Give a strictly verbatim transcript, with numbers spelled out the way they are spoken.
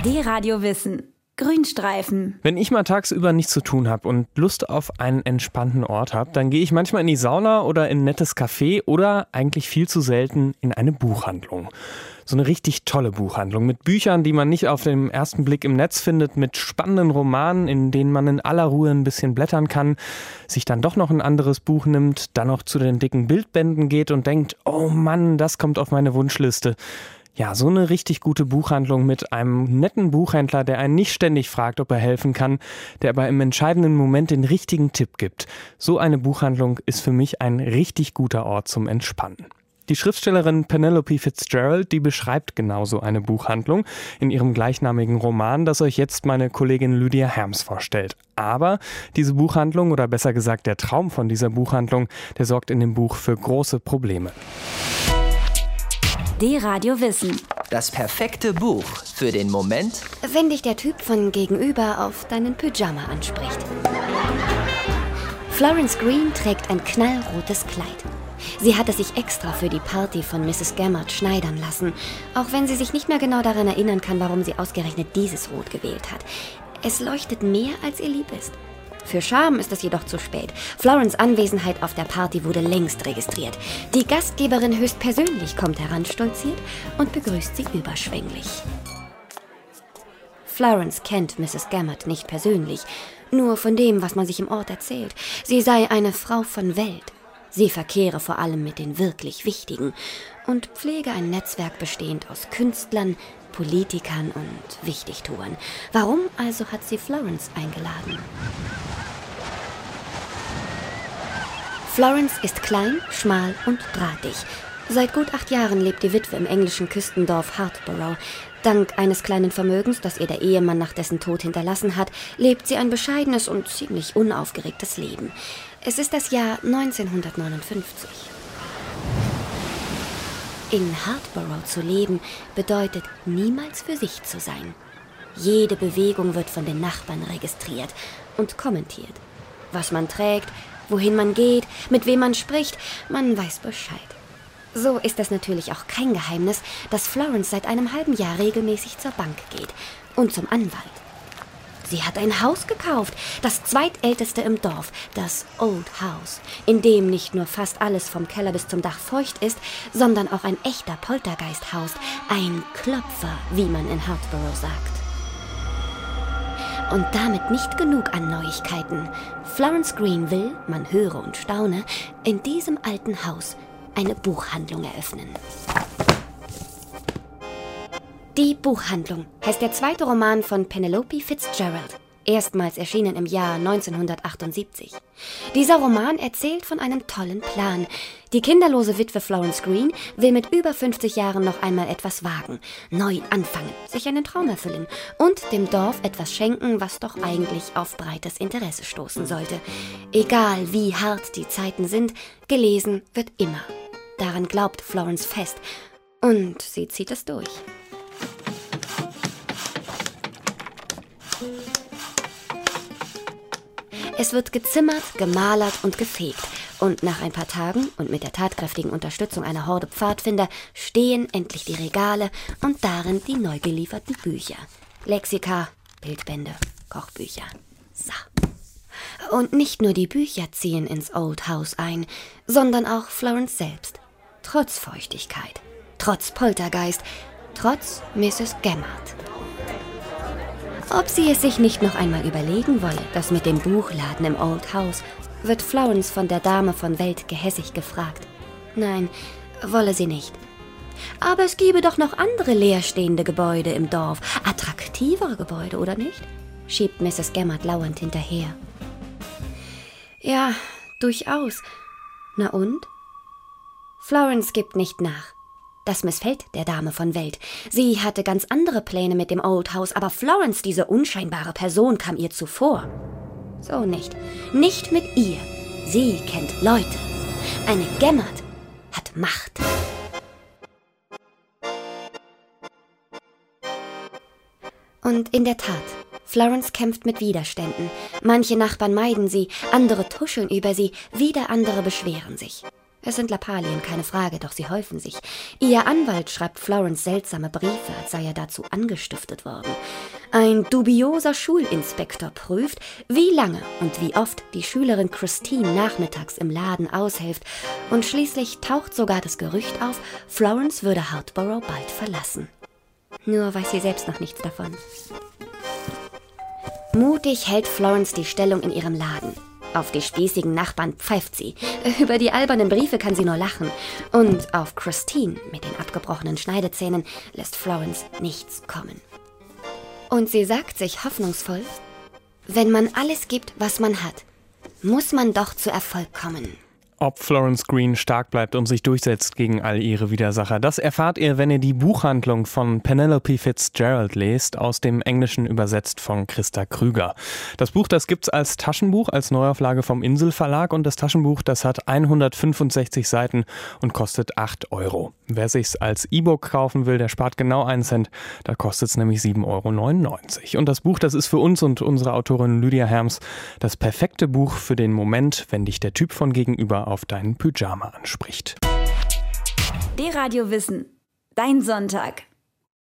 D-Radio Wissen. Grünstreifen. Wenn ich mal tagsüber nichts zu tun habe und Lust auf einen entspannten Ort habe, dann gehe ich manchmal in die Sauna oder in ein nettes Café oder eigentlich viel zu selten in eine Buchhandlung. So eine richtig tolle Buchhandlung mit Büchern, die man nicht auf den ersten Blick im Netz findet, mit spannenden Romanen, in denen man in aller Ruhe ein bisschen blättern kann, sich dann doch noch ein anderes Buch nimmt, dann noch zu den dicken Bildbänden geht und denkt, oh Mann, das kommt auf meine Wunschliste. Ja, so eine richtig gute Buchhandlung mit einem netten Buchhändler, der einen nicht ständig fragt, ob er helfen kann, der aber im entscheidenden Moment den richtigen Tipp gibt. So eine Buchhandlung ist für mich ein richtig guter Ort zum Entspannen. Die Schriftstellerin Penelope Fitzgerald, die beschreibt genau so eine Buchhandlung in ihrem gleichnamigen Roman, das euch jetzt meine Kollegin Lydia Herms vorstellt. Aber diese Buchhandlung, oder besser gesagt der Traum von dieser Buchhandlung, der sorgt in dem Buch für große Probleme. D-Radio Wissen. Das perfekte Buch für den Moment, wenn dich der Typ von gegenüber auf deinen Pyjama anspricht. Florence Green trägt ein knallrotes Kleid. Sie hatte sich extra für die Party von Misses Gammard schneidern lassen, auch wenn sie sich nicht mehr genau daran erinnern kann, warum sie ausgerechnet dieses Rot gewählt hat. Es leuchtet mehr, als ihr lieb ist. Für Scham ist es jedoch zu spät. Florence' Anwesenheit auf der Party wurde längst registriert. Die Gastgeberin höchstpersönlich kommt heranstolziert und begrüßt sie überschwänglich. Florence kennt Misses Gammard nicht persönlich, nur von dem, was man sich im Ort erzählt. Sie sei eine Frau von Welt. Sie verkehre vor allem mit den wirklich Wichtigen und pflege ein Netzwerk bestehend aus Künstlern, Politikern und Wichtigtuern. Warum also hat sie Florence eingeladen? Florence ist klein, schmal und drahtig. Seit gut acht Jahren lebt die Witwe im englischen Küstendorf Hartborough. Dank eines kleinen Vermögens, das ihr der Ehemann nach dessen Tod hinterlassen hat, lebt sie ein bescheidenes und ziemlich unaufgeregtes Leben. Es ist das Jahr neunzehnhundertneunundfünfzig. In Hartborough zu leben bedeutet, niemals für sich zu sein. Jede Bewegung wird von den Nachbarn registriert und kommentiert. Was man trägt, wohin man geht, mit wem man spricht, man weiß Bescheid. So ist es natürlich auch kein Geheimnis, dass Florence seit einem halben Jahr regelmäßig zur Bank geht und zum Anwalt. Sie hat ein Haus gekauft, das zweitälteste im Dorf, das Old House, in dem nicht nur fast alles vom Keller bis zum Dach feucht ist, sondern auch ein echter Poltergeist haust, ein Klopfer, wie man in Hartborough sagt. Und damit nicht genug an Neuigkeiten. Florence Green will, man höre und staune, in diesem alten Haus eine Buchhandlung eröffnen. Die Buchhandlung heißt der zweite Roman von Penelope Fitzgerald, erstmals erschienen im Jahr neunzehnhundertachtundsiebzig. Dieser Roman erzählt von einem tollen Plan. Die kinderlose Witwe Florence Green will mit über fünfzig Jahren noch einmal etwas wagen, neu anfangen, sich einen Traum erfüllen und dem Dorf etwas schenken, was doch eigentlich auf breites Interesse stoßen sollte. Egal wie hart die Zeiten sind, gelesen wird immer. Daran glaubt Florence fest und sie zieht es durch. Es wird gezimmert, gemalert und gefegt. Und nach ein paar Tagen und mit der tatkräftigen Unterstützung einer Horde Pfadfinder stehen endlich die Regale und darin die neu gelieferten Bücher. Lexika, Bildbände, Kochbücher. So. Und nicht nur die Bücher ziehen ins Old House ein, sondern auch Florence selbst. Trotz Feuchtigkeit, trotz Poltergeist, trotz Misses Gammard. Ob sie es sich nicht noch einmal überlegen wolle, das mit dem Buchladen im Old House, wird Florence von der Dame von Welt gehässig gefragt. Nein, wolle sie nicht. Aber es gebe doch noch andere leerstehende Gebäude im Dorf, attraktivere Gebäude, oder nicht? Schiebt Misses Gammard lauernd hinterher. Ja, durchaus. Na und? Florence gibt nicht nach. Das missfällt der Dame von Welt. Sie hatte ganz andere Pläne mit dem Old House, aber Florence, diese unscheinbare Person, kam ihr zuvor. So nicht. Nicht mit ihr. Sie kennt Leute. Eine Gammard hat Macht. Und in der Tat, Florence kämpft mit Widerständen. Manche Nachbarn meiden sie, andere tuscheln über sie, wieder andere beschweren sich. Es sind Lappalien, keine Frage, doch sie häufen sich. Ihr Anwalt schreibt Florence seltsame Briefe, als sei er dazu angestiftet worden. Ein dubioser Schulinspektor prüft, wie lange und wie oft die Schülerin Christine nachmittags im Laden aushilft. Und schließlich taucht sogar das Gerücht auf, Florence würde Hardborough bald verlassen. Nur weiß sie selbst noch nichts davon. Mutig hält Florence die Stellung in ihrem Laden. Auf die spießigen Nachbarn pfeift sie. Über die albernen Briefe kann sie nur lachen. Und auf Christine mit den abgebrochenen Schneidezähnen lässt Florence nichts kommen. Und sie sagt sich hoffnungsvoll, wenn man alles gibt, was man hat, muss man doch zu Erfolg kommen. Ob Florence Green stark bleibt und sich durchsetzt gegen all ihre Widersacher, das erfahrt ihr, wenn ihr die Buchhandlung von Penelope Fitzgerald lest, aus dem Englischen übersetzt von Christa Krüger. Das Buch, das gibt's als Taschenbuch, als Neuauflage vom Insel Verlag, und das Taschenbuch, das hat hundertfünfundsechzig Seiten und kostet acht Euro. Wer sich's als E-Book kaufen will, der spart genau einen Cent, da kostet's nämlich sieben Euro neunundneunzig. Und das Buch, das ist für uns und unsere Autorin Lydia Herms das perfekte Buch für den Moment, wenn dich der Typ von gegenüber auf deinen Pyjama anspricht. D-Radio Wissen. Dein Sonntag.